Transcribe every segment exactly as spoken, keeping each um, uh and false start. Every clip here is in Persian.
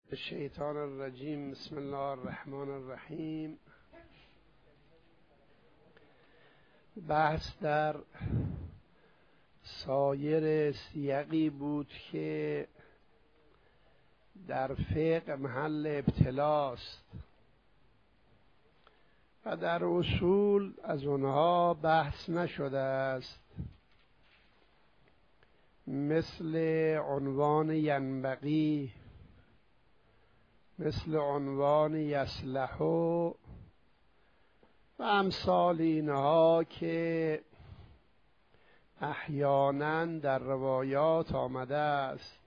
الشیطان الرجیم. بسم الله الرحمن الرحیم. بحث در سایر سیاقی بود که در فقه محل ابتلاست و در اصول از اونها بحث نشده است، مثل عنوان ینبغی، مثل عنوان یصلح و امثال اینها که احیانا در روایات آمده است.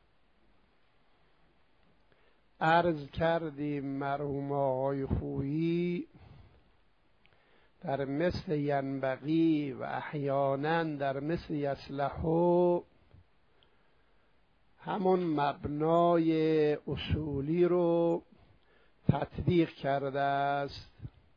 عرض کردیم مرحوم آقای خویی در مثل ینبغی و احیانا در مثل یصلح همون مبنای اصولی رو تطبیق کرده است.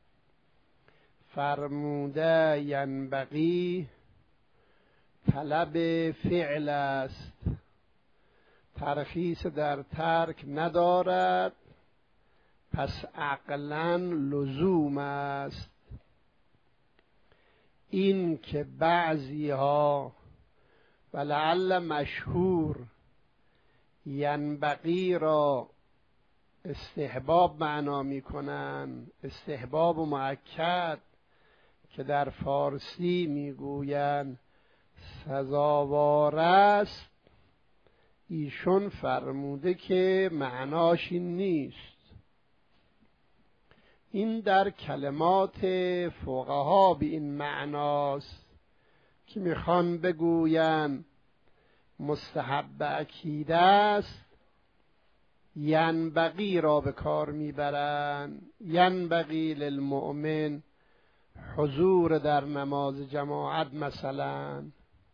فرموده ینبغی طلب فعل است، ترخیص در ترک ندارد، پس عقلا لزوم است. این که بعضی ها و لعل مشهور ینبغی را استحباب معنا می کنند، استحباب و مؤکد، که در فارسی می گویند سزاوار است، ایشون فرموده که معناش این نیست. این در کلمات فقها به این معناست که میخوان بگویند مستحب اکید است، ینبغی را به کار میبرند. ینبغی للمؤمن حضور در نماز جماعت مثلا.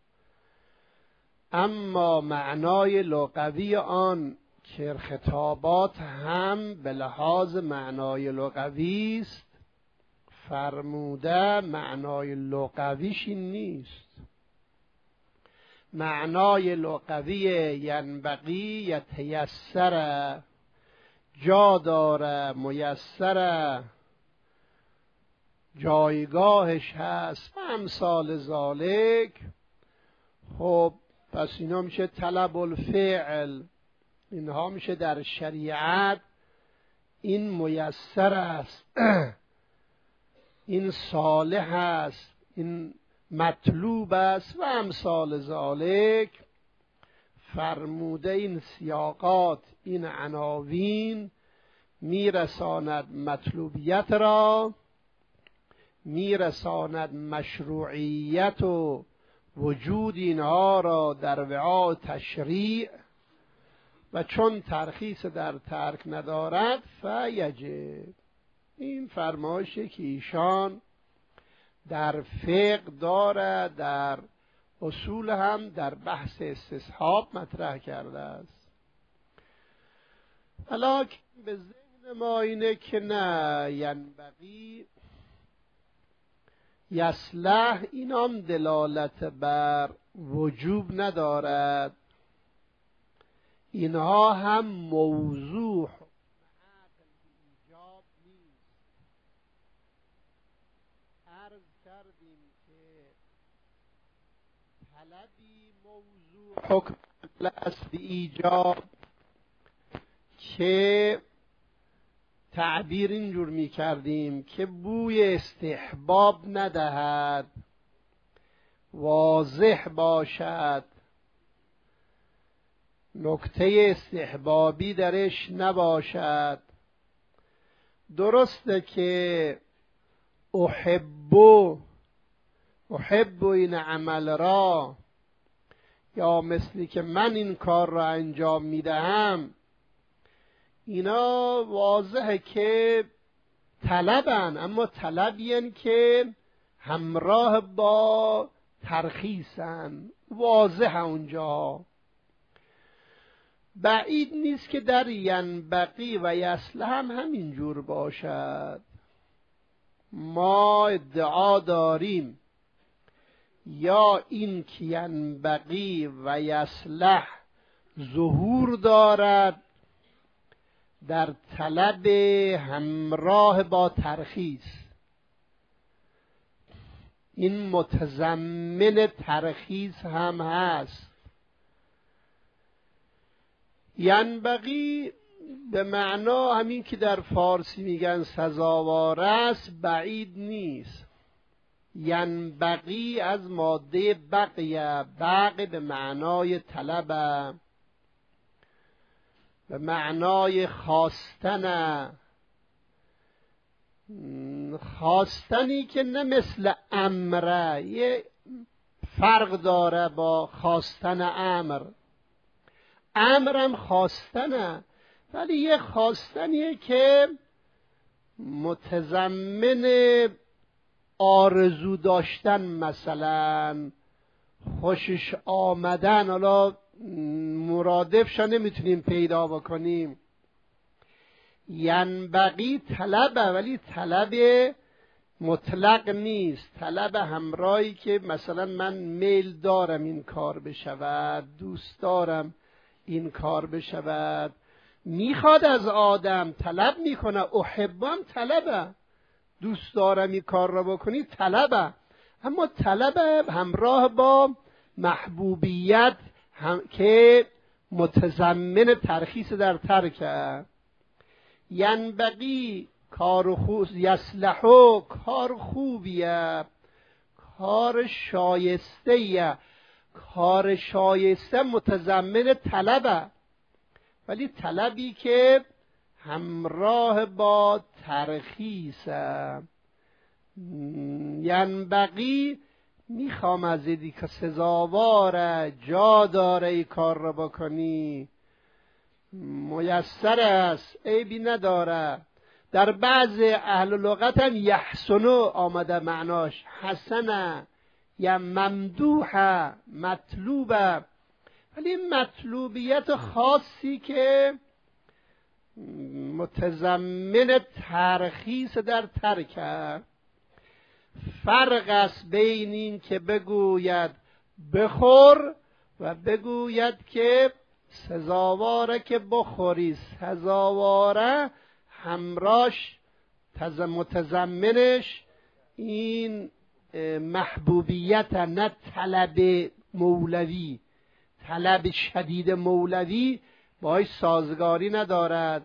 اما معنای لغوی آن که خطابات هم به لحاظ معنای لغوی است، فرموده معنای لغویش این نیست. معنای لغوی ینبغی یتیسر، جا داره، میسر، جایگاهش هست و امثال ذالک. خب پس اینا میشه طلب الفعل، اینها میشه در شریعت این میسر است، این صالح است، این مطلوب است و امثال ذالک. فرموده این سیاقات، این عناوین میرساند مطلوبیت را، میرساند مشروعیت و وجود اینها را در وعاء تشریع، و چون ترخیص در ترک ندارد فیجب. این فرمایشی که ایشان در فقه داره، در اصول هم در بحث استصحاب مطرح کرده است. حالا به ذهن ما اینه که نه، ینبغی، یصلح اینام دلالت بر وجوب ندارد، اینها هم موضوع ایجاب نیست. عرض کردیم که طلبی موضوع حکم است به ایجاب، که تعبیر اینجور می کردیم که بوی استحباب ندهد، واضح باشد، نکته استحبابی درش نباشد. درسته که احبو احبو این عمل را، یا مثلی که من این کار را انجام میدهم، اینا واضحه که طلبن، اما طلبین که همراه با ترخیصن، واضحه اونجا. بعید نیست که در ینبغی و یصلح هم همینجور باشد. ما ادعا داریم یا این که ینبغی و یصلح ظهور دارد در طلب همراه با ترخیص، این متضمن ترخیص هم هست. ینبغی به معنا همین که در فارسی میگن سزاوار است بعید نیست. ینبغی از ماده بقیه، بقی به معنای طلب، به معنای خواستن، خواستنی که نه مثل امره، یه فرق داره با خواستن امر. امرم خواستنه، ولی یه خواستنیه که متضمن آرزو داشتن، مثلا خوشش آمدن، حالا مرادفشا نمیتونیم پیدا بکنیم. ینبغی طلبه، ولی طلب مطلق نیست، طلب همراهی که مثلا من میل دارم این کار بشود، دوست دارم این کار بشود، میخواد از آدم، طلب میکنه، احبم طلبه، دوست دارم این کار را بکنی طلبه، اما طلب همراه با محبوبیت هم که متضمن ترخیص در ترکه. ینبغی کار خوب، یصلحو کار خوبیه، کار شایسته، کار شایسته متضمن طلبه، ولی طلبی که همراه با ترخیصه. ینبغی میخوام از ایدی که سزاواره، جا داره ای کار را بکنی، میسر است، عیبی نداره. در بعض اهل لغت هم یحسنو آمده معناش حسنه یا ممدوحه، مطلوبه، ولی مطلوبیت خاصی که متضمن ترخیص در ترکه. فرق است بین این که بگوید بخور و بگوید که سزاواره که بخوری. سزاواره همراش متضمنش این محبوبیت، نه طلب مولوی. طلب شدید مولوی باش سازگاری ندارد.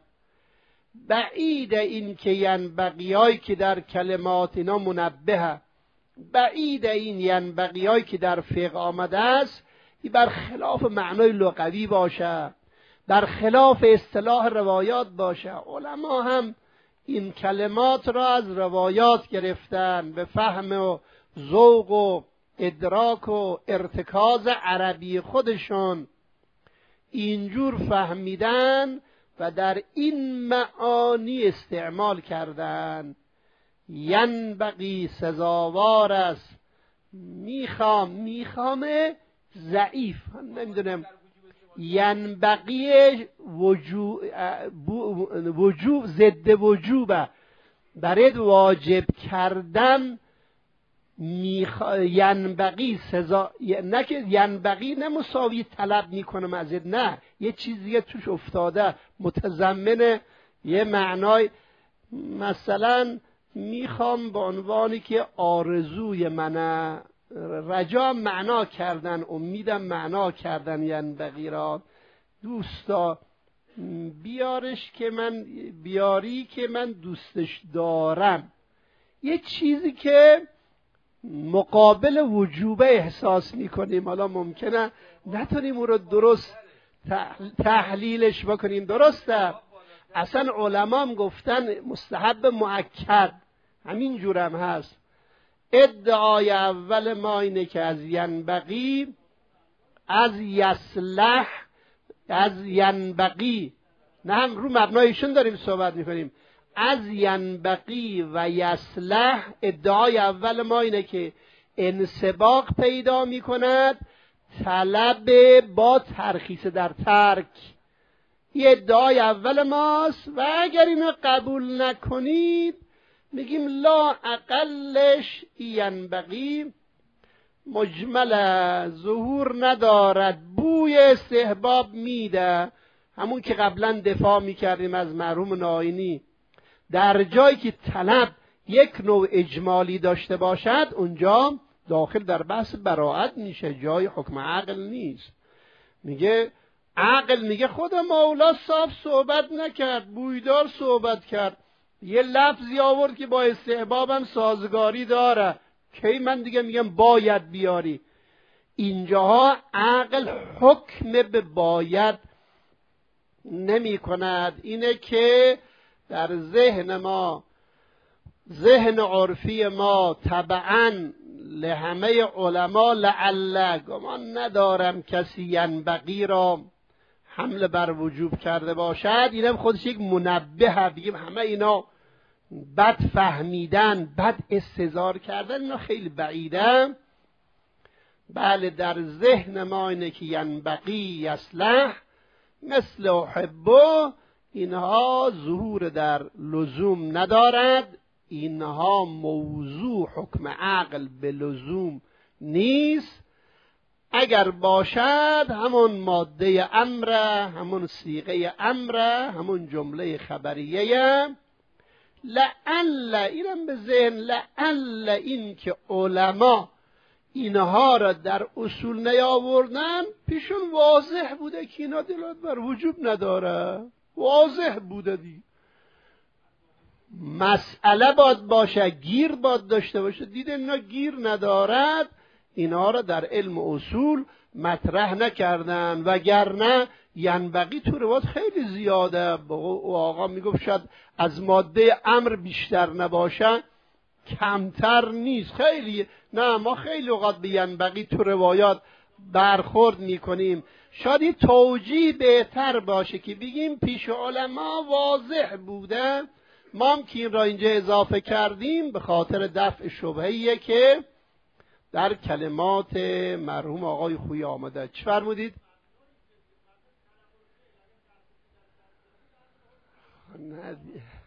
بعید این که ینبغیایی که در کلمات اینا منبهه، بعید این ینبغیایی که در فقه آمده است این بر خلاف معنای لغوی باشه، بر خلاف اصطلاح روایات باشه. علما هم این کلمات را از روایات گرفتن، به فهم و ذوق و ادراک و ارتکاز عربی خودشون اینجور فهمیدن و در این معانی استعمال کردن. ینبغی سزاوار است، میخوام، میخوام ضعیف، نمیدونم، ینبغی وجوب، وجوب ضد وجوبه، برای واجب کردن میخ... ینبغی سزا، نه که ینبغی نه مساوی طلب میکنه مزید، نه، یه چیزی توش افتاده متضمن یه معنای، مثلا میخوام به عنوانی که آرزوی منه، رجا معنا کردن، امیدم معنا کردن ینبغی را، دوستا بیارش که من بیاری که من دوستش دارم، یه چیزی که مقابل وجوبه احساس میکنیم. حالا ممکنه نتونیم اون رو درست تحلیلش بکنیم، درسته، اصلا علمام گفتن مستحب مؤکد، همین جورم هست. ادعای اول ما اینه که از ینبغی، از یصلح، از ینبغی، نه هم رو مبنایشون داریم صحبت میکنیم، از ینبغی و یصلح، ادعای اول ما اینه که انسباق پیدا میکند طلب با ترخیص در ترک. این ادعای اول ماست و اگر اینو قبول نکنید میگیم لا اقلش ینبغی مجمل، ظهور ندارد، بوی استحباب میده، همون که قبلا دفاع میکردیم از مرحوم ناینی، در جایی که طلب یک نوع اجمالی داشته باشد اونجا داخل در بحث براءت میشه، جای حکم عقل نیست. میگه عقل میگه خود مولا صاف صحبت نکرد، بویدار صحبت کرد، یه لفظی آورد که با استحبابم سازگاری داره، کی من دیگه میگم باید بیاری. اینجاها عقل حکم به باید نمی کند. اینه که در ذهن ما، ذهن عرفی ما طبعاً لهمه علما لعل، گمان ندارم کسی ینبغی را حمل بر وجوب کرده باشد. اینم خودش یک منبه، بگیم همه اینا بد فهمیدن، بد استظهار کردن، اینا خیلی بعیده. بله در ذهن ما اینه که ینبغی یصلح مثل احبه، اینها ظهور در لزوم ندارد، اینها موضوع حکم عقل به لزوم نیست. اگر باشد همون ماده امره، همون صیغه امره، همون جمله خبریه. لعل اینم به ذهن، لعل این که علما اینها را در اصول نیاوردن، پیشون واضح بوده که اینا دلالت بر وجوب نداره، واضح بوده دی. مسئله باد باشه، گیر باد داشته باشه، دیده اینا گیر ندارد، اینها را در علم اصول مطرح نکردن. وگرنه ینبغی تو روایت خیلی زیاده، و آقا میگفت شاید از ماده امر بیشتر نباشه کمتر نیست، خیلی نه، ما خیلی اوقات به ینبغی تو روایات برخورد میکنیم. شاید این توجیه بهتر باشه که بگیم پیش علما واضح بوده، ما هم که این را اینجا اضافه کردیم به خاطر دفع شبهیه که در کلمات مرحوم آقای خویی آمده. چی فرمودید؟ نه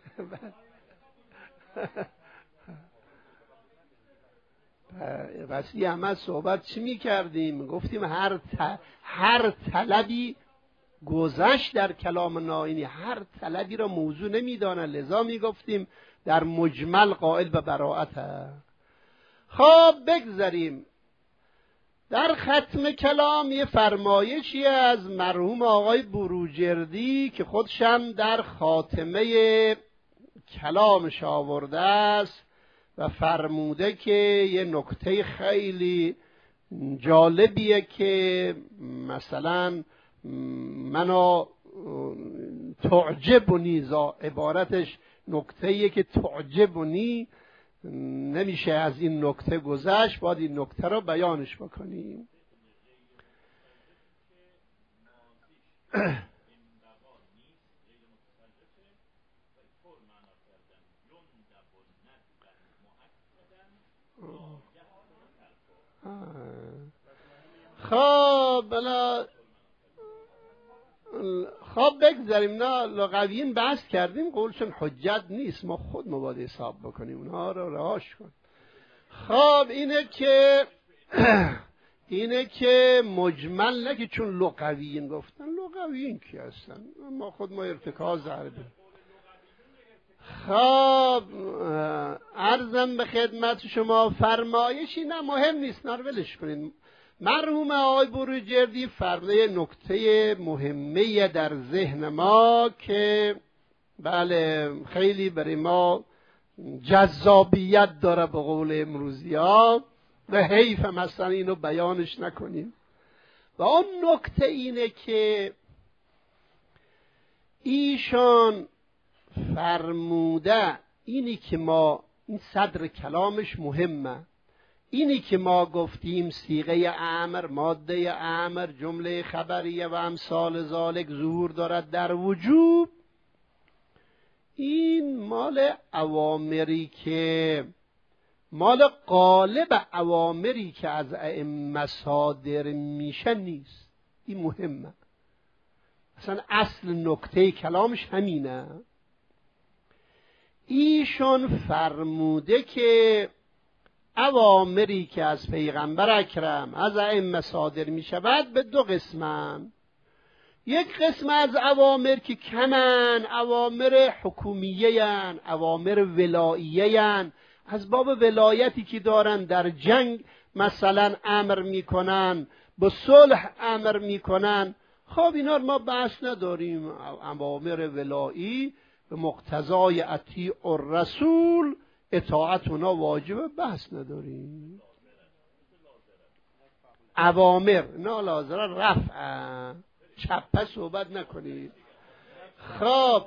بس یه همه صحبت چی می کردیم؟ گفتیم هر, ت... هر طلبی گذشت در کلام ناینی، هر طلبی را موضوع نمی دانه، لذا می گفتیم در مجمل قائل به براءت. خب بگذاریم در ختم کلام یه فرمایشی از مرحوم آقای بروجردی که خودشم در خاتمه کلامش آورده است و فرموده که یه نکته خیلی جالبیه که مثلا منو تعجبنی، عبارتش نکتهیه که تعجبنی، نمیشه از این نکته گذشت، باید این نکته رو بیانش بکنیم. خب بلا خب بگذاریم، نه لغویین بحث کردیم، قولشون حجت نیست، ما خود مبادا حساب بکنیم، اونها رو رهاش کن. خب اینه که اینه که مجمل نه که چون لغویین گفتن، لغویین کی هستن؟ ما خود ما ارتکاز عربیم. خب عرضم به خدمت شما فرمایشی نه مهم نیست، نرولش کنید. مرحوم آقای بروجردی فرموده نکته مهمه در ذهن ما که بله خیلی برای ما جذابیت داره به قول امروزی ها و حیف مثلا اینو بیانش نکنیم. و اون نکته اینه که ایشان فرموده، اینی که ما این صدر کلامش مهمه، اینی که ما گفتیم صیغه امر، ماده امر، جمله خبریه و امثال ذالک ظهور دارد در وجوب، این مال اوامری که مال قالب اوامری که از ائمه صادر میشه نیست. این مهمه، اصلا اصل نکته کلامش همینه. ایشون فرموده که اوامری که از پیغمبر اکرم از ائمه صادر می شود به دو قسمن. یک قسم از اوامر که کمن، اوامر حکومیه هن، اوامر ولاییه هن، از باب ولایتی که دارن، در جنگ مثلا امر میکنن، با صلح امر میکنن. خب اینا ما بحث نداریم، اوامر ولایی به مقتضای اطیع الرسول اطاعت اونا واجبه، بحث نداریم. اوامر نه لازمه رفع، چپه صحبت نکنید. خب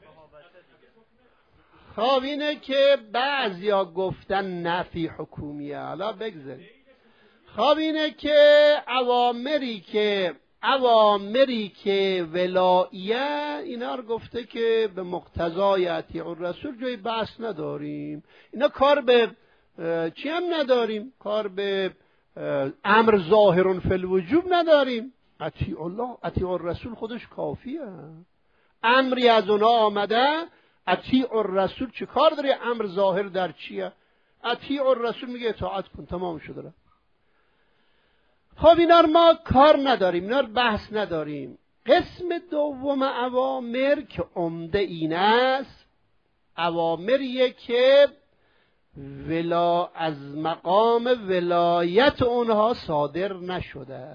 خب اینه که بعضیا گفتن نفی حکومیه، حالا بگذاریم. خب اینه که اوامری که اوامری که ولاییه، اینا رو گفته که به مقتضای اطیع الرسول، جای بحث نداریم. اینا کار به چی هم نداریم، کار به امر ظاهر فی الوجوب نداریم. اطیع الله اطیع الرسول خودش کافیه. امری از اونا آمده، اطیع الرسول چه کار داره؟ امر ظاهر در چیه؟ اطیع الرسول میگه اطاعت کن، تمام شده. خب اینا رو ما کار نداریم، اینا رو بحث نداریم. قسم دوم اوامر که عمده این است، اوامریه که ولا از مقام ولایت اونها صادر نشده،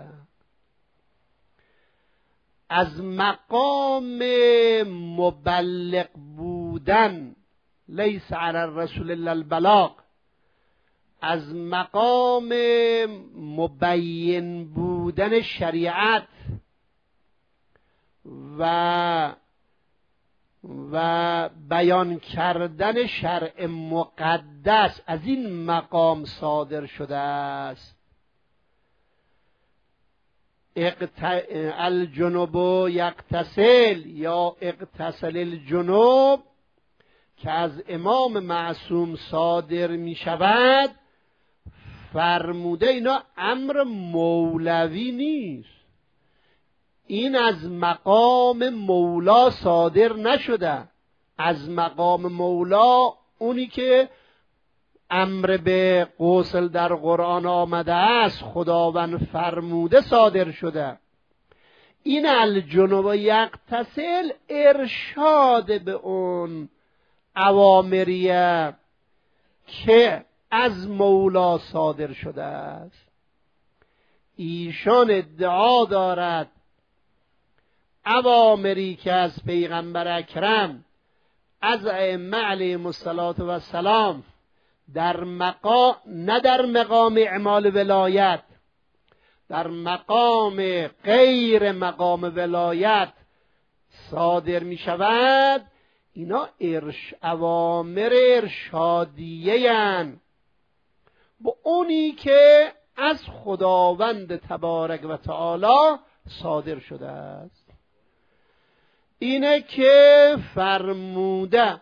از مقام مبلغ بودن، لیس علی الرسول الا البلاغ، از مقام مبین بودن شریعت و و بیان کردن شرع مقدس، از این مقام صادر شده است. الجنوب یغتسل یا اغتسل الجنوب که از امام معصوم صادر می شود، فرموده اینا امر مولوی نیست، این از مقام مولا صادر نشده. از مقام مولا اونی که امر به غسل در قرآن آمده است، خداوند فرموده صادر شده. این الجنوب یغتسل ارشاد به اون اوامریه که از مولا صادر شده است. ایشان ادعا دارد اوامری که از پیغمبر اکرم، از ائمه علیهم السلام در مقام، نه در مقام اعمال ولایت، در مقام غیر مقام ولایت صادر می شود، اینا ارش اوامر ارشادیه هن، با اونی که از خداوند تبارک و تعالی صادر شده است. اینه که فرموده،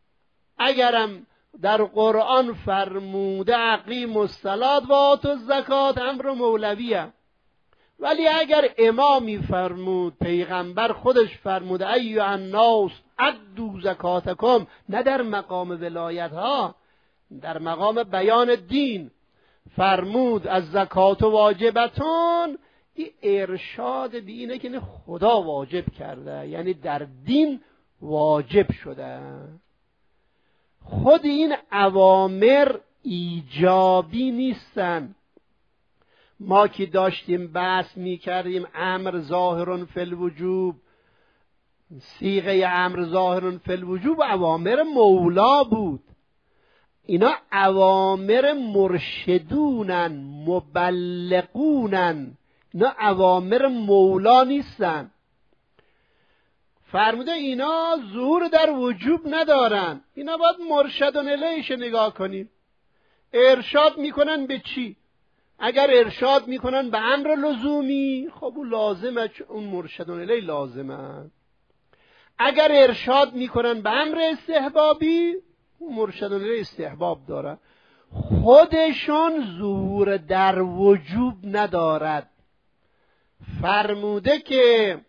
اگرم در قرآن فرموده اقیموا الصلاة و آتوا الزکات، امر مولویه، ولی اگر امامی فرمود، پیغمبر خودش فرموده ایها الناس ادوا زکاتکم، نه در مقام ولایت ها، در مقام بیان دین فرمود از زکات واجبتون، این ارشاد به اینه که خدا واجب کرده، یعنی در دین واجب شده. خود این اوامر ایجابی نیستن. ما که داشتیم بحث می کردیم امر ظاهر فی الوجوب، صیغه امر ظاهر فی الوجوب اوامر مولا بود. اینا اوامر مرشدونن، مبلغونن، اینا اوامر مولا نیستن. فرموده اینا ظهور در وجوب ندارن، اینا باید مرشدون الیهش نگاه کنیم. ارشاد میکنن به چی؟ اگر ارشاد میکنن به امر لزومی، خب اون لازمه، اون مرشدون الیه لازمه. اگر ارشاد میکنن به امر استحبابی، اون مرشدون الیه استحباب داره. خودشون ظهور در وجوب ندارد. فرموده که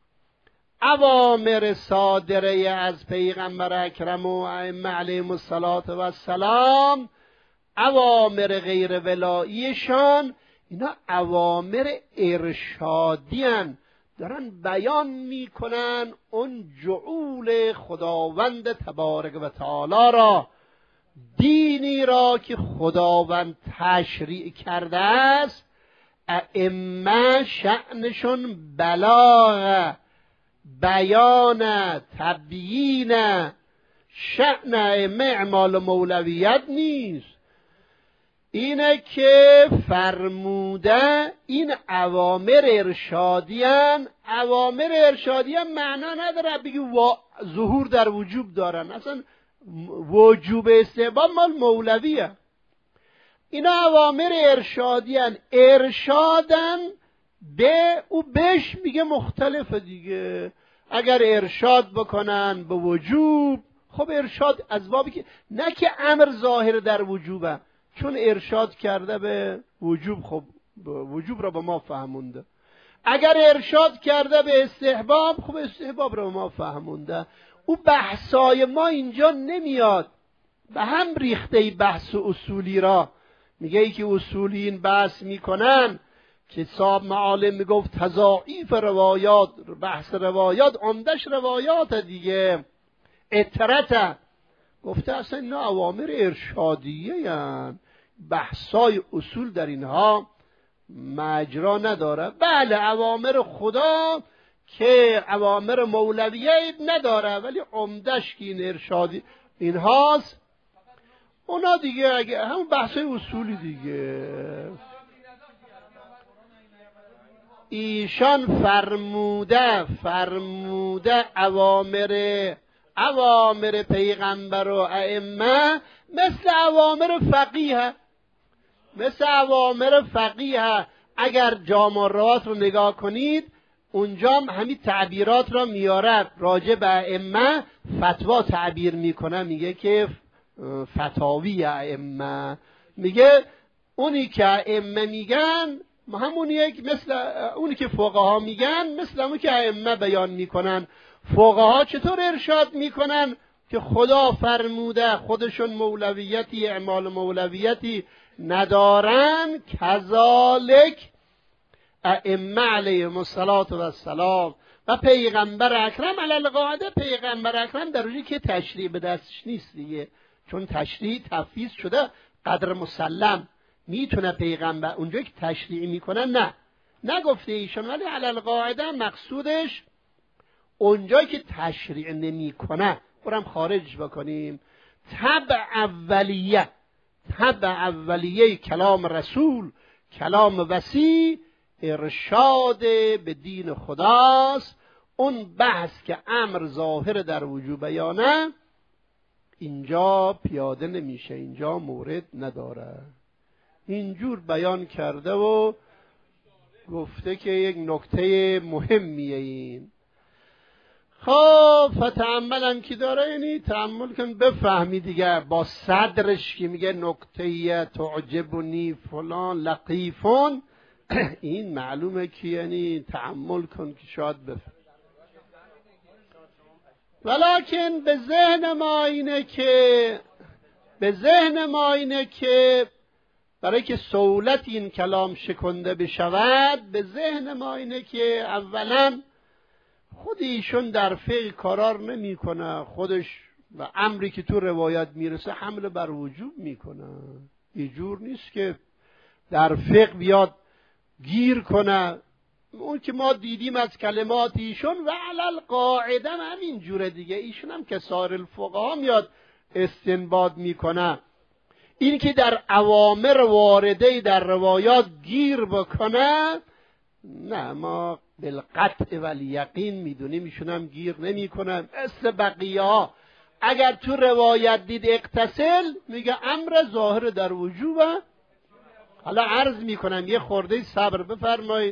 اوامر صادره از پیغمبر اکرم و ائمه علیهم السلام، اوامر غیر ولاییشان، اینا اوامر ارشادی هن، دارن بیان میکنن اون جعول خداوند تبارک و تعالی را، دینی را که خداوند تشریع کرده است. ائمه شأنشون بلاغ، بیان، تبیین. شأن ائمه اعمال مولویت نیست. اینه که فرموده این اوامر ارشادیان. اوامر ارشادیان معنا نداره بگی ظهور در وجوب دارن، اصلا وجوب استحباب مال مولویه. اینا اوامر ارشادیان، ارشادن به او بهش میگه مختلفه دیگه. اگر ارشاد بکنن به وجوب، خب ارشاد از بابی که نه که امر ظاهر در وجوبه، چون ارشاد کرده به وجوب، خب وجوب را به ما فهمونده. اگر ارشاد کرده به استحباب، خب استحباب را به ما فهمونده. او بحثای ما اینجا نمیاد، به هم ریخته بحث اصولی را. میگه ای که اصولیین بحث میکنن که صاحب معالم میگفت تضاعیف روایات، بحث روایات عمدش روایات دیگه، اطرته. گفته اصلا اینا اوامر ارشادیه یعنی بحثای اصول در اینها مجرا نداره. بله اوامر خدا که اوامر مولویه نداره، ولی عمدش که این ارشادی اینهاست، اونا دیگه اگه همون بحثای اصولی دیگه. ایشان فرموده فرموده اوامر اوامر پیغمبر و ائمه مثل اوامر فقیه، مثل اوامر فقیه. اگر جامع الروات رو نگاه کنید اونجا همین تعبیرات را میاره، راجع به ائمه فتوا تعبیر میکنه، میگه که فتاوی ائمه، میگه اونی که ائمه میگن همونیه که مثل اونی که فقها میگن، مثل اونی که ائمه بیان میکنن. فقها چطور ارشاد میکنن که خدا فرموده، خودشون مولویتی اعمال مولویتی ندارن، کذالک ائمه علیهم الصلاة و السلام و پیغمبر اکرم علی القاعده. پیغمبر اکرم در اونجایی که تشریع به دستش نیست دیگه، چون تشریع تفویض شده قدر مسلم، میتونه پیغمبر اونجایی که تشریع میکنن نه نگفته ایشون، ولی علی القاعده مقصودش اونجایی که تشریع نمیکنه برام خارج بکنیم. تبع اولیه، تبع اولیه کلام رسول، کلام وسیع، ارشاد به دین خداست. اون بحث که امر ظاهر در وجوب یا نه اینجا پیاده نمیشه، اینجا مورد نداره. اینجور بیان کرده و گفته که یک نکته مهمیه این. خب فتأملن که داره، یعنی تأمل کن بفهمی دیگه. با صدرش که میگه نکته تعجبنی فلان لطیفون، این معلومه که یعنی تأمل کن که شاید بفهم. ولیکن به ذهن ما اینه که به ذهن ما اینه که برای که سهولت این کلام شکنده بشود، به ذهن ما اینه که اولا خود ایشون در فقه قرار نمی کنه، خودش و امری که تو روایت میرسه حمل بر وجوب میکنه. اینجور نیست که در فقه بیاد گیر کنه. اون که ما دیدیم از کلمات ایشون و علل قاعده همین جوره دیگه، ایشون هم که سایر الفقها میاد استنباط میکنه. این که در اوامر وارده در روایات گیر بکنه، نه، ما بالقطع و الیقین میدونیم ایشون هم گیر نمی کنن. مثل بقیه ها اگر تو روایت دید اغتسل، میگه امر ظاهر در وجوبه. حالا عرض میکنم یه خورده صبر بفرمایید.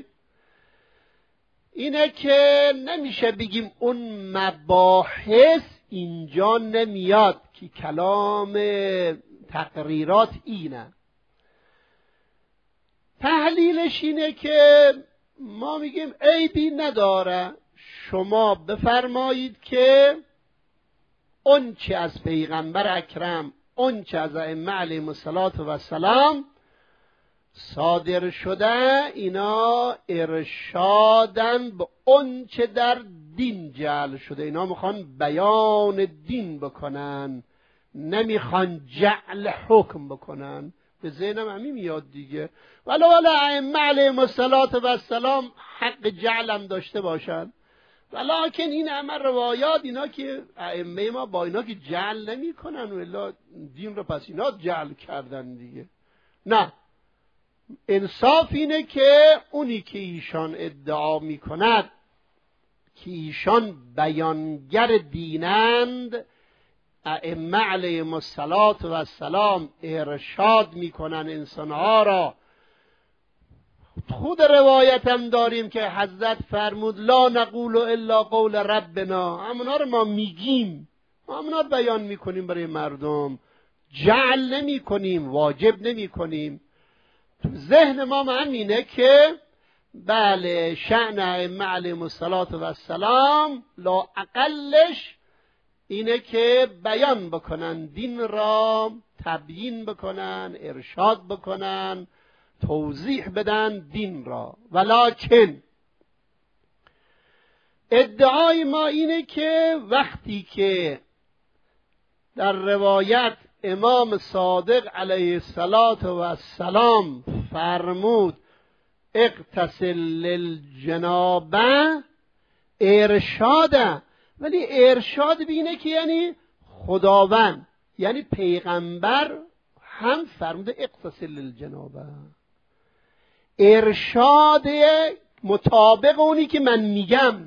اینه که نمیشه بگیم اون مباحث اینجا نمیاد که کلام تقریرات اینه. تحلیلش اینه که ما میگیم عیبی نداره، شما بفرمایید که اون چه از پیغمبر اکرم، اون چه از ائمه علیهم الصلاة و السلام صادر شده اینا ارشادن به اون چه در دین جعل شده. اینا میخوان بیان دین بکنن، نمیخوان جعل حکم بکنن. به ذهنم همین میاد دیگه. ولو ولی ائمه علیهم السلام حق جعلم داشته باشن، ولکن این همه روایات اینا که ائمه ما با اینا که جعل نمی کنن و الا دین رو پس اینا جعل کردن دیگه. نه، انصاف اینه که اونی که ایشان ادعا می کند که ایشان بیانگر دینند، ائمه علیهم السلام ارشاد می کنن انسانها را. خود روایت هم داریم که حضرت فرمود لا نقول الا قول ربنا، همونا رو ما میگیم، ما همونا رو بیان میکنیم برای مردم، جعل نمی کنیم، واجب نمی کنیم. تو ذهن ما همینه که بله شأن ائمه علیهم السلام لا اقلش اینه که بیان بکنن دین را، تبیین بکنن، ارشاد بکنن، توضیح بدن دین را. ولکن ادعای ما اینه که وقتی که در روایت امام صادق علیه السلام فرمود اغتسل للجنابه، ارشاده، ولی ارشاد بینه که یعنی خداوند یعنی پیغمبر هم فرموده اغتسل للجنابه، ارشاد مطابق اونی که من میگم،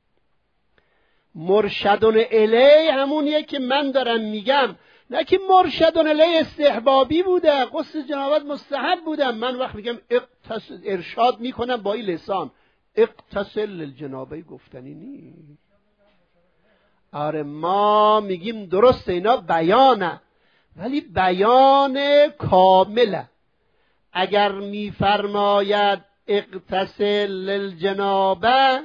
مرشدون الی همونیه که من دارم میگم، نه که مرشدون الی استحبابی بوده، غسل جنابت مستحب بوده. من وقت میگم اغتسل ارشاد میکنم با این لسان، اغتسل للجنابه گفتنی نیست. آره ما میگیم درست اینا بیانه، ولی بیان کامله. اگر میفرماید اغتسل للجنابه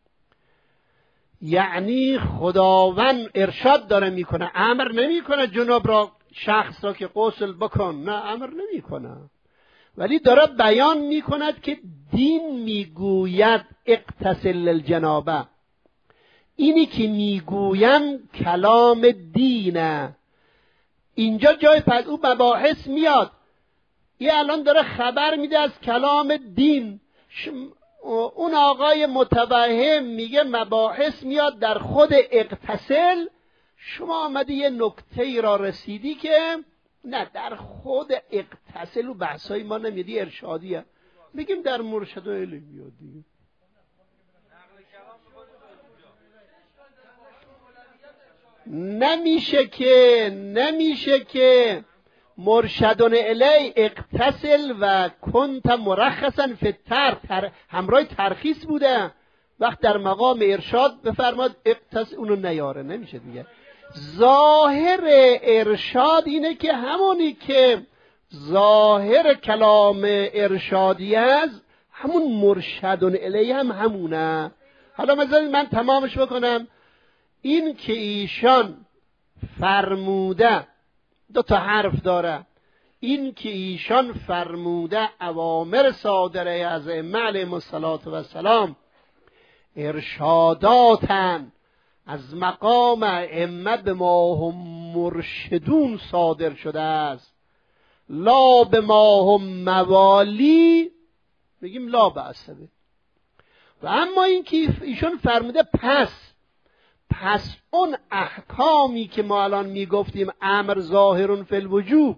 یعنی خداوند ارشاد داره میکنه، امر نمیکنه جناب را شخص را که غسل بکن، نه امر نمیکنه، ولی داره بیان میکند که دین میگوید اغتسل للجنابه. اینی که میگویم کلام دینه. اینجا جای پس اون مباحث میاد، این الان داره خبر میده از کلام دین. اون آقای متوهم میگه مباحث میاد در خود اغتسل. شما آمدی یه نکته ای را رسیدی که نه در خود اغتسل و بحثای ما نمیدی، ارشادیه. میگیم در مرشد و علم میاد دیگه. نمیشه که نمیشه که مرشدون الی اغتسل و کنت مرخصا فی التر همراه ترخیص بوده، وقت در مقام ارشاد بفرماد اغتسل اونو نیاره، نمیشه دیگه. ظاهر ارشاد اینه که همونی که ظاهر کلام ارشادی است همون مرشدون الی هم همونه. حالا مثلا من تمامش بکنم. این که ایشان فرموده دو تا حرف داره، این که ایشان فرموده اوامر صادره از ائمه علیهم السلام ارشاداتن از مقام ائمه به ما هم مرشدون صادر شده است، لا به ما هم موالی، بگیم لا بأسه. و اما این که ایشان فرموده پس پس اون احکامی که ما الان میگفتیم امر ظاهر فی الوجوب،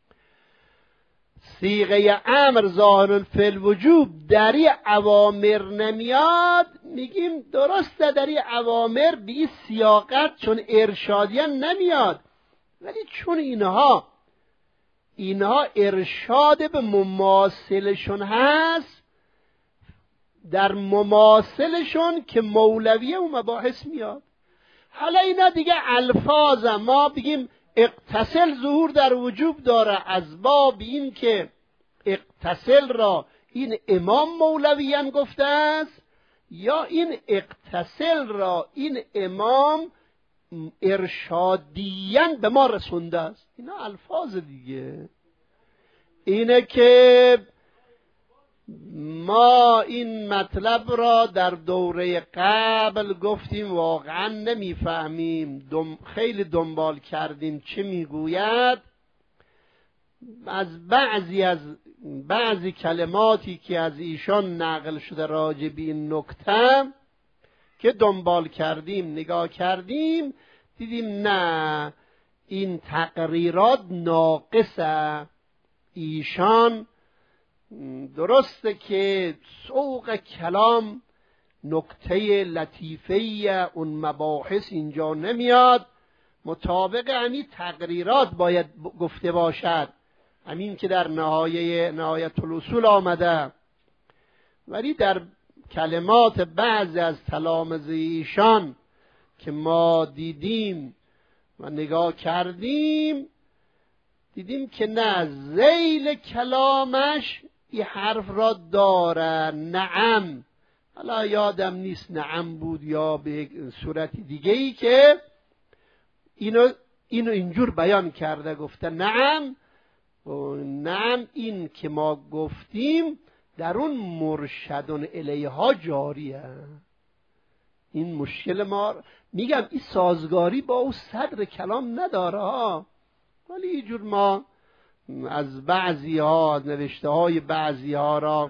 صیغه امر ظاهر فی الوجوب در این اوامر نمیاد، میگیم درسته در این اوامر به این سیاقت چون ارشادیان نمیاد، ولی چون اینها اینها ارشاد به مماثلشون هست، در مماثلشون که مولویه و مباحث میاد. حالا اینا دیگه الفاظ، ما بگیم اغتسل ظهور در وجوب داره از باب این که اغتسل را این امام مولویان گفته است، یا این اغتسل را این امام ارشادیان به ما رسونده است. اینا الفاظ دیگه. اینه که ما این مطلب را در دوره قبل گفتیم واقعا نمیفهمیم، دم خیلی دنبال کردیم چه میگوید. از بعضی از بعضی کلماتی که از ایشان نقل شده راجع به این نکته که دنبال کردیم نگاه کردیم دیدیم نه، این تقریرات ناقصه. ایشان درسته که سوق کلام نکته لطیفه‌ای اون مباحث اینجا نمیاد، مطابق همین تقریرات باید گفته باشد، همین که در نهایه نهایت الاصول آمده. ولی در کلمات بعضی از تلامذه ایشان که ما دیدیم و نگاه کردیم دیدیم که نه، ذیل کلامش این حرف را داره، نعم. حالا یادم نیست نعم بود یا به صورت دیگه ای که اینو اینو اینجور بیان کرده، گفته نعم. نعم این که ما گفتیم در اون مرشدون الیها جاریه. این مشکل ما، میگم این سازگاری با او صدر کلام نداره ها، ولی اینجور ما از بعضی ها نوشته های بعضی ها را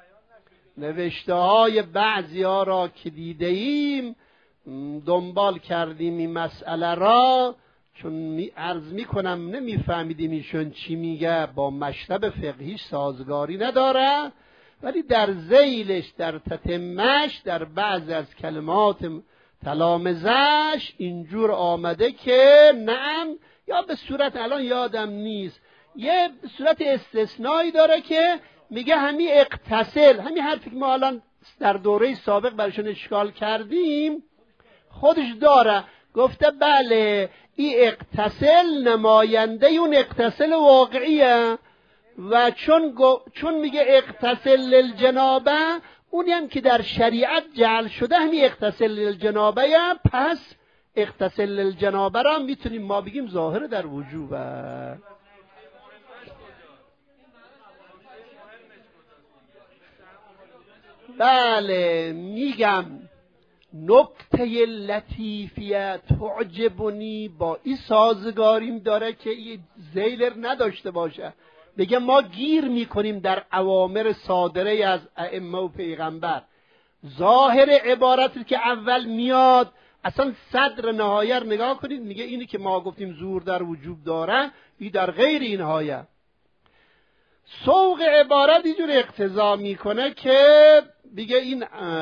نوشته های بعضی ها را که دیده ایم دنبال کردیم این مسئله را، چون می عرض میکنم نمیفهمیدیم ایشون چی میگه، با مشرب فقهیش سازگاری نداره، ولی در ذیلش در تتمش در بعض از کلمات تلامذه‌اش اینجور آمده که نعم، یا به صورت الان یادم نیست یه صورت استثنایی داره که میگه همین اغتسل، همین حرفی که ما الان در دوره سابق برشون اشکال کردیم خودش داره. گفته بله این اغتسل نماینده اون اغتسل واقعیه، و چون چون میگه اغتسل للجنابه، اونی هم که در شریعت جعل شده همین اغتسل للجنابه، پس اغتسل للجنابه را میتونیم ما بگیم ظاهر در وجوبه. بله میگم نکته لطیفیه تعجبنی با این سازگاریم داره که این ذیل نداشته باشه. بگه ما گیر میکنیم در اوامر صادره از ائمه و پیغمبر، ظاهر عبارتی که اول میاد اصلا صدر نهایه نگاه کنید، میگه اینی که ما گفتیم زور در وجوب داره این در غیر این هایه. سوق عبارت اینجور اقتضا میکنه که بگه این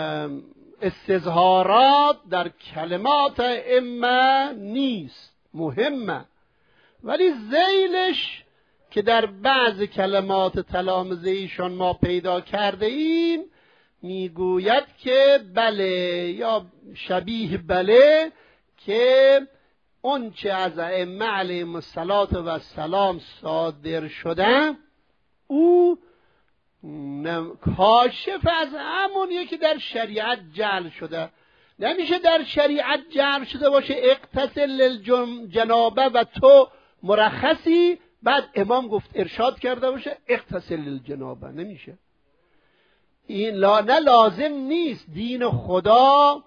استظهارات در کلمات ائمه نیست، مهمه، ولی ذیلش که در بعض کلمات تلامذه ایشان ما پیدا کرده ایم میگوید که بله، یا شبیه بله، که اون چه از ائمه علیهم السلام صادر شده او کاشف از همونیه که در شریعت جعل شده. نمیشه در شریعت جعل شده باشه اغتسل للجنابه و تو مرخصی بعد امام گفت ارشاد کرده باشه اغتسل للجنابه، نمیشه. این لا نه لازم نیست، دین خدا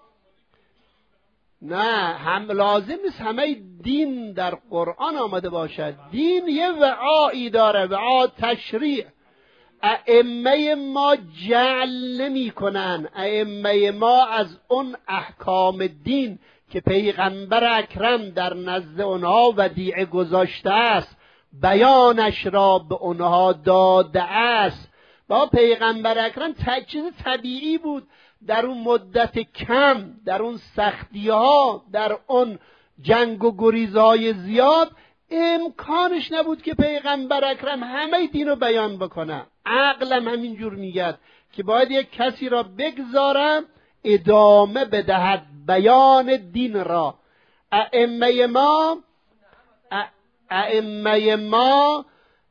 نه هم لازم نیست همه دین در قرآن آمده باشد. دین یه وعایی داره، وعا تشریع. ائمه ما جعل نمی کنن، ائمه ما از اون احکام دین که پیغمبر اکرم در نزد اونها ودیعه گذاشته است بیانش را به اونها داده است. با پیغمبر اکرم چیز طبیعی بود در اون مدت کم، در اون سختی ها، در اون جنگ و گریزهای زیاد امکانش نبود که پیغمبر اکرم همه دین رو بیان بکنه. عقلم همینجور میگه که باید یک کسی را بگذارم ادامه بدهد بیان دین را. ائمه ما ائمه ما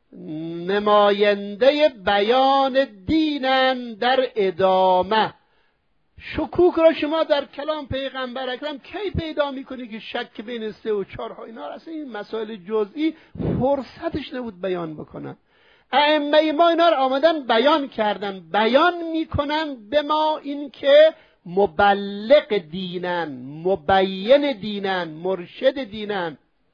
نماینده بیان دینن در ادامه. شکوک را شما در کلام پیغمبر اکرم کی پیدا میکنی که شک بین سه و چهار ها اینا اصلا این مسائل جزئی فرصتش نبود بیان بکنن. ائمه ما اینا رو آمدن بیان کردن، بیان میکنن به ما این که مبلغ دینن، مبین دینن، مرشد دینن.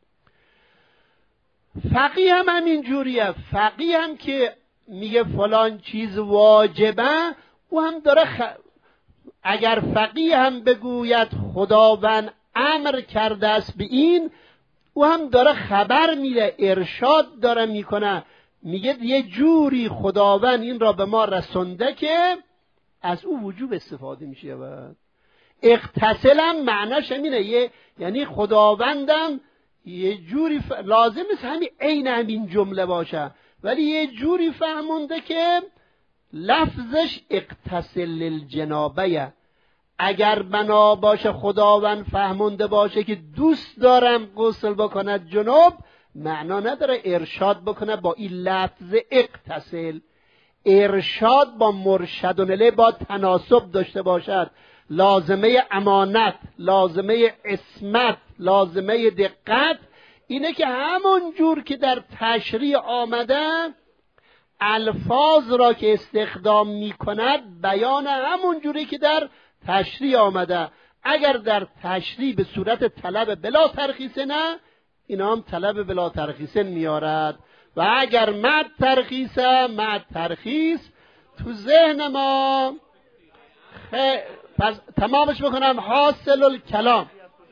فقیه هم همین جوریه. فقیه هم که میگه فلان چیز واجبه، او هم داره خ... اگر فقیه هم بگوید خداوند امر کرده است به این، او هم داره خبر میده، ارشاد داره میکنه، میگه یه جوری خداوند این را به ما رسونده که از او وجوب استفاده میشه. اغتسلم معناش همینه، یه یعنی خداوندم یه جوری ف... لازم است همین عین همین جمله باشه، ولی یه جوری فهمونده که لفظش اغتسل للجنابه. اگر بنا باشه خداوند فهمونده باشه که دوست دارم غسل بکند جنوب، معنا نداره ارشاد بکنه با این لفظ اغتسل. ارشاد با مرشدونه با تناسب داشته باشد. لازمه امانت، لازمه عصمت، لازمه دقت اینه که همون جور که در تشریع آمده الفاظ را که استخدام می کند بیان همون جوری که در تشریع آمده. اگر در تشریع به صورت طلب بلا ترخیصه، نه اینا هم طلب بلا ترخیصه میارد. و اگر مد ترخیصه، مد ترخیص تو ذهن ما خ... پس تمامش بکنم. حاصل الکلام،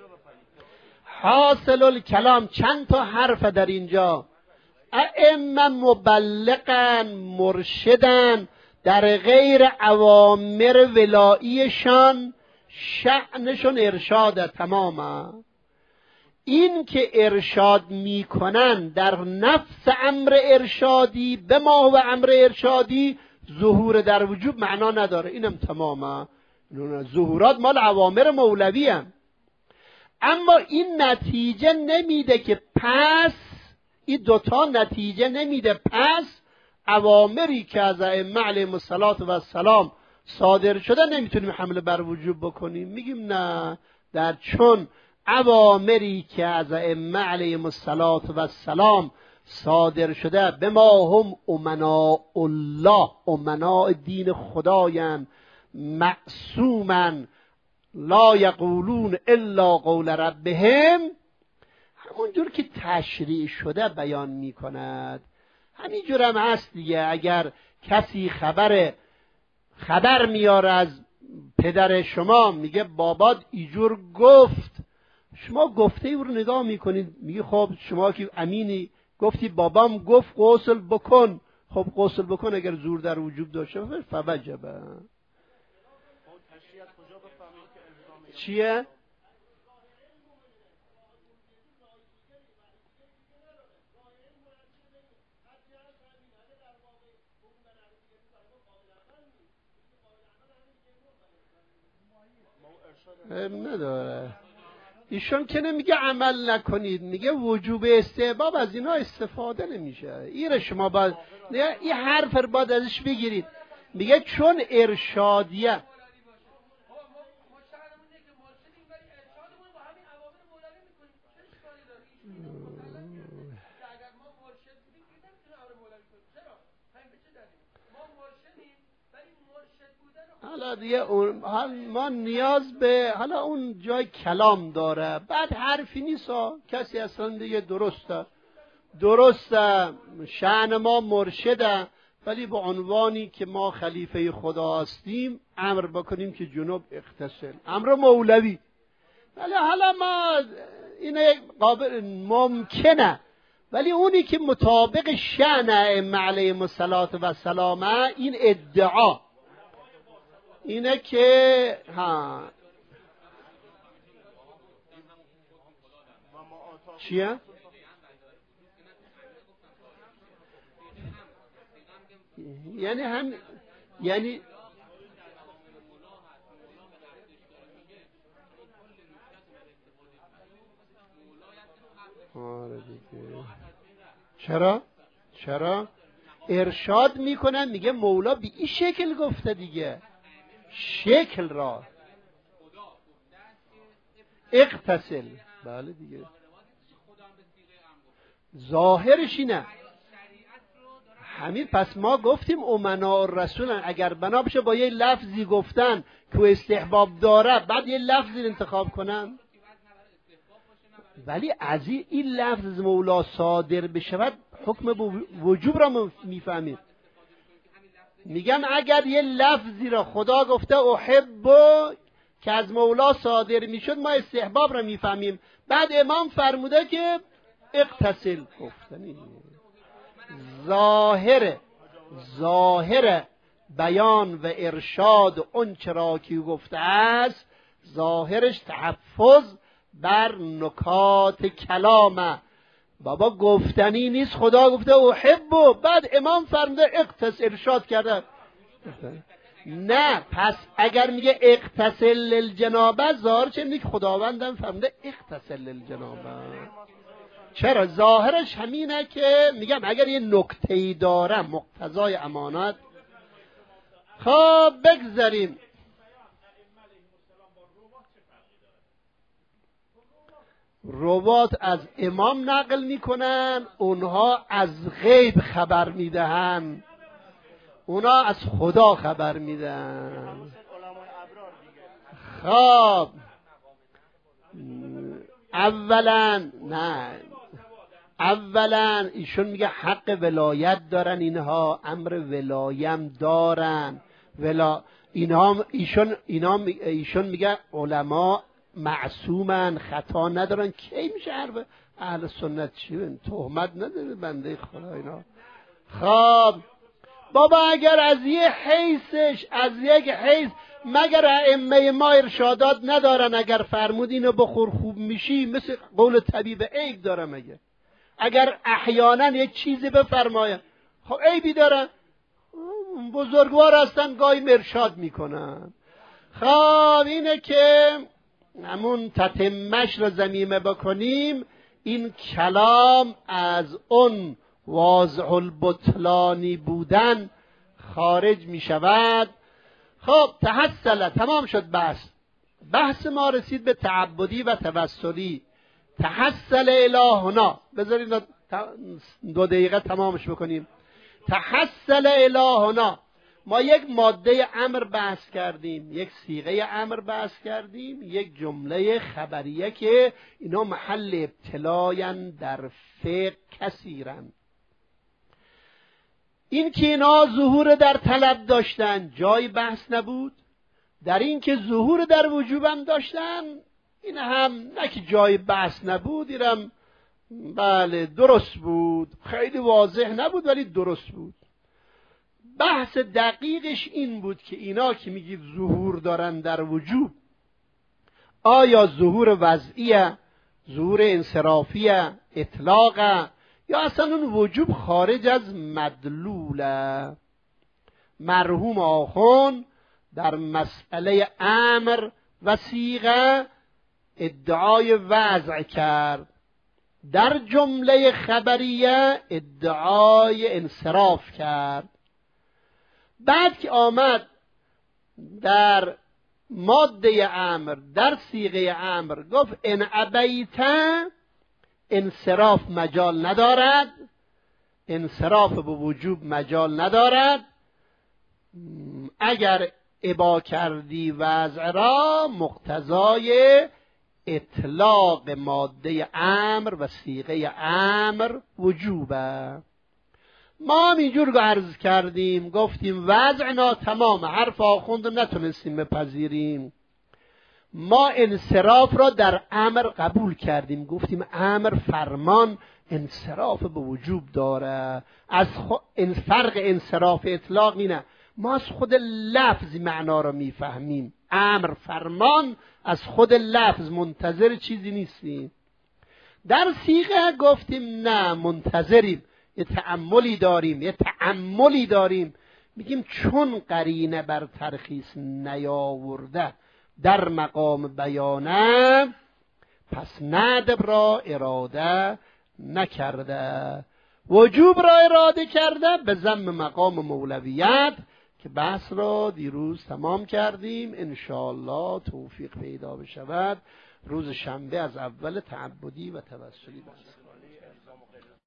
حاصل الکلام چند تا حرف در اینجا. ائمه مبلغن، مرشدن، در غیر اوامر ولاییشان شأنشون ارشاده تماما. این که ارشاد میکنن در نفس امر ارشادی به ما و امر ارشادی ظهور در وجوب معنا نداره، اینم تماما. ظهورات مال اوامر مولوی هم. اما این نتیجه نمیده که پس این دوتا نتیجه نمیده پس اوامری که از ائمه علیهم السلام صادر شده نمیتونیم حمله بر وجوب بکنیم. میگیم نه، در چون اوامری که از ائمه علیهم السلام صادر شده به ما هم امناء الله، امناء دین خدایان، معصومن لا یقولون الا قول ربهم، همونجور که تشریع شده بیان میکند. همینجور هم هست دیگه. اگر کسی خبر خبر میاره از پدر شما، میگه بابات ایجور گفت، شما گفته ای رو نگاه میکنید، میگه خب شما که امینی گفتی بابام گفت غسل بکن، خب غسل بکن اگر زور در وجوب داشته فوجبه. چیه؟ نداره. ایشون که نمیگه عمل نکنید، میگه وجوب استحباب از اینا استفاده نمیشه. این شما باید این حرف رو باید ازش بگیرید. میگه چون ارشادیه حالا دیگه اون ما نیاز به حالا اون جای کلام داره، بعد حرفی نیست ها. کسی اصلا دیگه درسته درسته شأن ما مرشده، ولی به عنوانی که ما خلیفه خدا هستیم امر بکنیم که جنوب اغتسل، امر مولوی. ولی حالا ما اینه قابل ممکنه، ولی اونی که مطابق شأن ائمه علیهم السلام این ادعا اینه که ها چیه؟ یعنی هم یعنی چرا؟ چرا؟ ارشاد میکنن، میگه مولا به این شکل گفته دیگه، شکل را اغتسل. بله دیگه ظاهرش اینه. همین پس ما گفتیم امنا رسولن، اگر بنا بشه با یه لفظی گفتن که استحباب داره بعد یه لفظی انتخاب کنن، ولی از این لفظ از مولا صادر بشود حکم وجوب را میفهمید. میگم اگر یه لفظی را خدا گفته احب که از مولا صادر میشد ما استحباب را میفهمیم. بعد امام فرموده که اغتسل، گفتنی ظاهر ظاهر بیان و ارشاد اون چرا که گفته است ظاهرش تحفظ بر نکات کلامه. بابا گفتنی نیست، خدا گفته احب، بعد امام فرموده اغتسل، ارشاد کرده. نه پس اگر میگه اغتسل للجنابه ظاهر چه میگه خداوندم فرموده اغتسل للجنابه. چرا؟ ظاهرش همینه که میگم اگر یه نکته‌ای داره مقتضای امانت. خب بگذاریم. روات از امام نقل میکنن، اونها از غیب خبر میدهن، اونها از خدا خبر میدن. خب اولا نه اولا ایشون میگه حق ولایت دارن، اینها امر ولایم دارن، ولا اینها ایشون اینا ایشون میگه علما معصومن، خطا ندارن. کی میشه حرف اهل سنت چی؟ تهمت نداره بنده خدا اینا. خب بابا اگر از یه حیثش از یک حیث مگر ائمه ما ارشادات ندارن اگر فرمود اینو بخور خوب میشی؟ مثل قول طبیب عیب داره مگه؟ اگر احیانا یک چیزی بفرماین خب عیبی داره؟ بزرگوار هستن گاهی ارشاد میکنن. خب اینه که همون تتمش رو ضمیمه بکنیم، این کلام از اون واضح البطلانی بودن خارج می شود. خب تحصل، تمام شد بحث. بحث ما رسید به تعبدی و توسلی. تحصل الهنا، بذارید دو دقیقه تمامش بکنیم. تحصل الهنا، ما یک ماده امر بحث کردیم، یک صیغه امر بحث کردیم، یک جمله خبریه که اینا محل ابتلاین در فقه کثیرن. این که اینا ظهور در طلب داشتن جای بحث نبود، در این که ظهور در وجوبم داشتن این هم نه که جای بحث نبود، اینم بله درست بود، خیلی واضح نبود ولی درست بود. بحث دقیقش این بود که اینا که میگید ظهور دارن در وجوب، آیا ظهور وضعیه، ظهور انصرافیه، اطلاقه، یا اصلا اون وجوب خارج از مدلوله؟ مرحوم آخون در مسئله امر و صیغه ادعای وضع کرد، در جمله خبریه ادعای انصراف کرد. بعد که آمد در ماده امر در صیغه امر گفت ان ابیت، انصراف مجال ندارد، انصراف به وجوب مجال ندارد. اگر ابا کردی وضع را مقتضای اطلاق ماده امر و صیغه امر وجوبه. ما هم اینجور عرض کردیم، گفتیم وضع ناتمام، حرف آخوند نتونستیم بپذیریم. ما انصراف را در امر قبول کردیم، گفتیم امر فرمان انصراف به وجوب داره. از خو... این فرق انصراف اطلاق اینه، ما از خود لفظ معنا را میفهمیم. امر فرمان از خود لفظ منتظر چیزی نیستیم. در صیغه گفتیم نه، منتظریم، یه تأملی داریم، یه تأملی داریم. میگیم چون قرینه بر ترخیص نیاورده در مقام بیانه، پس ندب را اراده نکرده، وجوب را اراده کرده به ضم مقام مولویت که بحث را دیروز تمام کردیم. انشاءالله توفیق پیدا بشود روز شنبه از اول تعبدی و توسلی بحث